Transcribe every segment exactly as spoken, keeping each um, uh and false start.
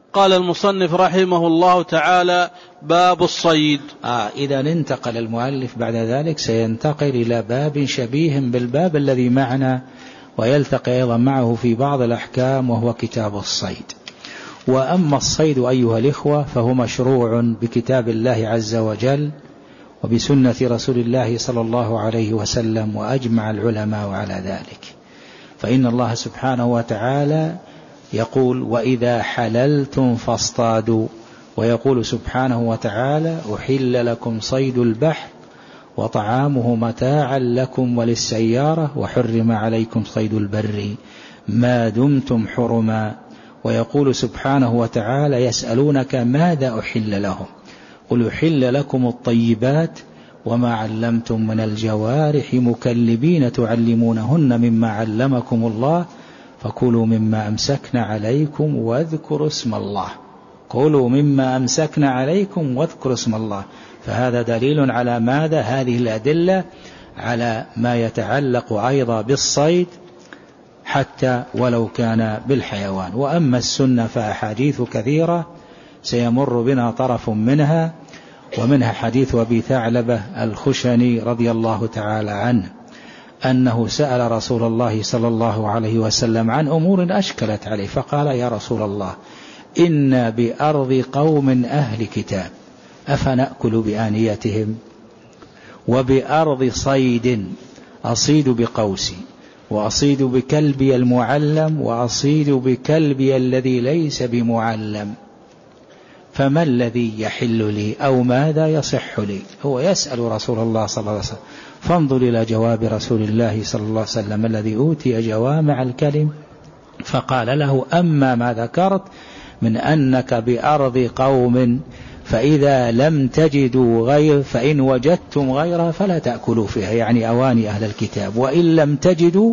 قال المصنف رحمه الله تعالى: باب الصيد. آه إذا انتقل المؤلف بعد ذلك سينتقل إلى باب شبيه بالباب الذي معنا ويلتقي أيضا معه في بعض الأحكام، وهو كتاب الصيد. وأما الصيد أيها الإخوة فهو مشروع بكتاب الله عز وجل وبسنة رسول الله صلى الله عليه وسلم، وأجمع العلماء على ذلك. فإن الله سبحانه وتعالى يقول: وإذا حللتم فاصطادوا، ويقول سبحانه وتعالى: أحل لكم صيد البحر وطعامه متاعا لكم وللسيارة وحرم عليكم صيد البر ما دمتم حرما. ويقول سبحانه وتعالى: يسألونك ماذا أحل لهم قل أحل لكم الطيبات وما علمتم من الجوارح مكلبين تعلمونهن مما علمكم الله فكلوا مما أمسكن عليكم واذكروا اسم الله. كلوا مما أمسكن عليكم واذكروا اسم الله. فهذا دليل على ماذا؟ هذه الأدلة على ما يتعلق أيضا بالصيد حتى ولو كان بالحيوان. وأما السنة فأحاديث كثيرة سيمر بنا طرف منها، ومنها حديث أبي ثعلبة الخشني رضي الله تعالى عنه أنه سأل رسول الله صلى الله عليه وسلم عن أمور أشكلت عليه، فقال: يا رسول الله، إنا بأرض قوم أهل كتاب أفنأكل بآنيتهم؟ وبأرض صيد أصيد بقوسي وأصيد بكلبي المعلم وأصيد بكلبي الذي ليس بمعلم، فما الذي يحل لي أو ماذا يصح لي؟ هو يسأل رسول الله صلى الله عليه وسلم. فانظر إلى جواب رسول الله صلى الله عليه وسلم الذي أوتي جوامع الكلم، فقال له: أما ما ذكرت من أنك بأرض قوم فإذا لم تجدوا غير فإن وجدتم غيرها فلا تأكلوا فيها، يعني أواني أهل الكتاب، وإن لم تجدوا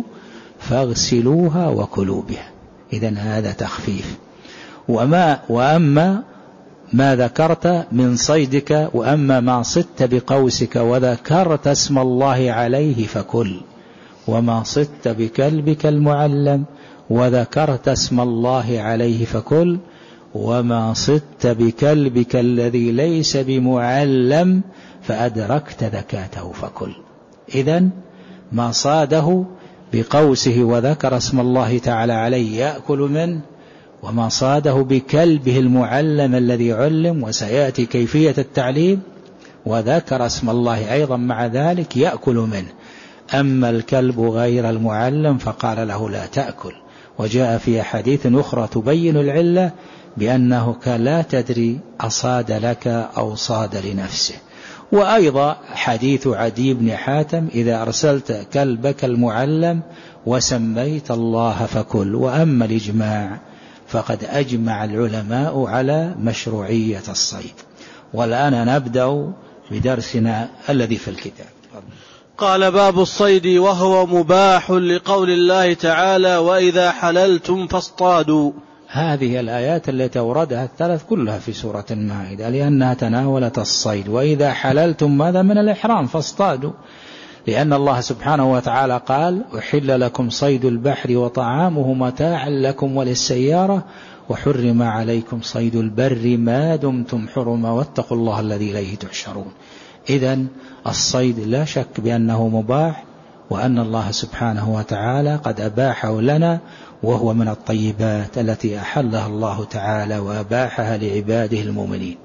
فاغسلوها وكلوا بها. إذن هذا تخفيف. وما وأما ما ذكرت من صيدك، وأما ما صدت بقوسك وذكرت اسم الله عليه فكل، وما صدت بكلبك المعلم وذكرت اسم الله عليه فكل، وما صدت بكلبك الذي ليس بمعلم فأدركت ذكاته فكل. إذن ما صاده بقوسه وذكر اسم الله تعالى عليه يأكل منه، وما صاده بكلبه المعلم الذي علم وسيأتي كيفية التعليم وذكر اسم الله أيضا مع ذلك يأكل منه. أما الكلب غير المعلم فقال له: لا تأكل. وجاء في حديث أخرى تبين العلة بأنه لا تدري أصاد لك أو صاد لنفسه. وأيضا حديث عدي بن حاتم: إذا أرسلت كلبك المعلم وسميت الله فكل. وأما الإجماع فقد أجمع العلماء على مشروعية الصيد. والآن نبدأ بدرسنا الذي في الكتاب. قال: باب الصيد، وهو مباح لقول الله تعالى: وإذا حللتم فاصطادوا. هذه الآيات التي أوردها الثلاث كلها في سورة المائدة، لأنها تناولت الصيد. وإذا حللتم ماذا؟ من الإحرام فاصطادوا، لأن الله سبحانه وتعالى قال: أحل لكم صيد البحر وطعامه متاعا لكم وللسيارة وحرم عليكم صيد البر ما دمتم حرما واتقوا الله الذي إليه تحشرون. إذن الصيد لا شك بأنه مباح، وأن الله سبحانه وتعالى قد أباحه لنا، وهو من الطيبات التي أحلها الله تعالى وأباحها لعباده المؤمنين.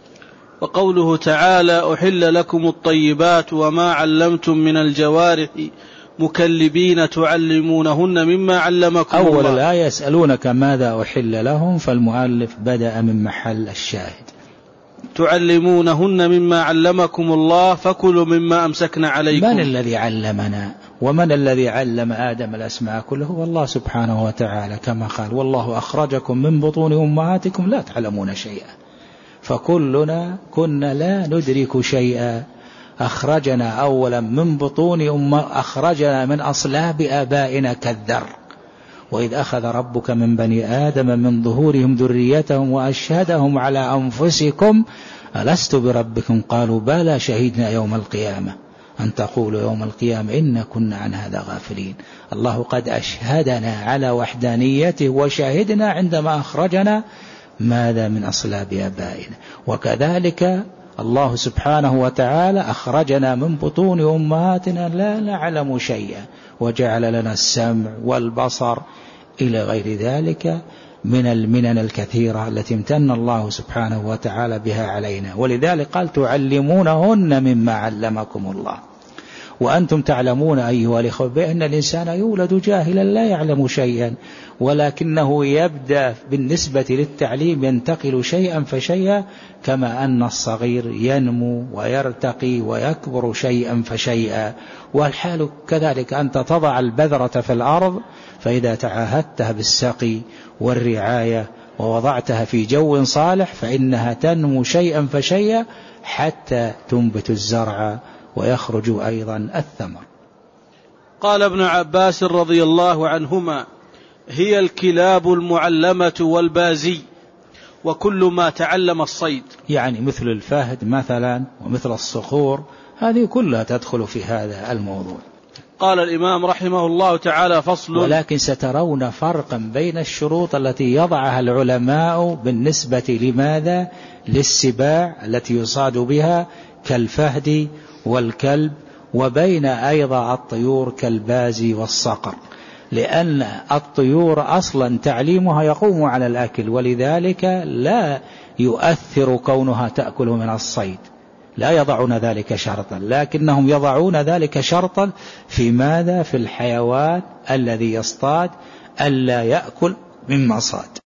وقوله تعالى: أحل لكم الطيبات وما علمتم من الجوارح مكلبين تعلمونهن مما علمكم الله. أول الآية يسألونك ماذا أحل لهم، فالمؤلف بدأ من محل الشاهد. تعلمونهن مما علمكم الله فكلوا مما أمسكن عليكم. من الذي علمنا؟ ومن الذي علم آدم الأسماء كله؟ هو الله سبحانه وتعالى، كما قال: والله أخرجكم من بطون أمهاتكم لا تعلمون شيئا. فكلنا كنا لا ندرك شيئا. أخرجنا أولا من بطون أم أخرجنا من أصلاب آبائنا كالذر. وإذ أخذ ربك من بني آدم من ظهورهم ذريتهم وأشهدهم على أنفسكم ألست بربكم قالوا بلى شهدنا يوم القيامة أن تقولوا يوم القيامة إنا كنا عن هذا غافلين. الله قد أشهدنا على وحدانيته وشهدنا عندما أخرجنا ماذا من أصلاب آبائنا. وكذلك الله سبحانه وتعالى أخرجنا من بطون أمهاتنا لا نعلم شيئا وجعل لنا السمع والبصر إلى غير ذلك من المنن الكثيرة التي امتن الله سبحانه وتعالى بها علينا. ولذلك قال تعلمونهن مما علمكم الله. وأنتم تعلمون أيها الإخوة بأن الإنسان يولد جاهلا لا يعلم شيئا، ولكنه يبدأ بالنسبة للتعليم ينتقل شيئا فشيئا، كما أن الصغير ينمو ويرتقي ويكبر شيئا فشيئا. والحال كذلك، أنت تضع البذرة في الأرض، فإذا تعاهدتها بالسقي والرعاية ووضعتها في جو صالح فإنها تنمو شيئا فشيئا حتى تنبت الزرع ويخرج أيضا الثمر. قال ابن عباس رضي الله عنهما: هي الكلاب المعلمة والبازي وكل ما تعلم الصيد. يعني مثل الفهد مثلا ومثل الصقور، هذه كلها تدخل في هذا الموضوع. قال الإمام رحمه الله تعالى: فصل. ولكن سترون فرقا بين الشروط التي يضعها العلماء بالنسبة لماذا؟ للسباع التي يصاد بها كالفهد والكلب، وبين أيضا الطيور كالبازي والصقر، لأن الطيور أصلا تعليمها يقوم على الأكل، ولذلك لا يؤثر كونها تأكل من الصيد، لا يضعون ذلك شرطا، لكنهم يضعون ذلك شرطا في ماذا؟ في الحيوان الذي يصطاد ألا يأكل مما صاد.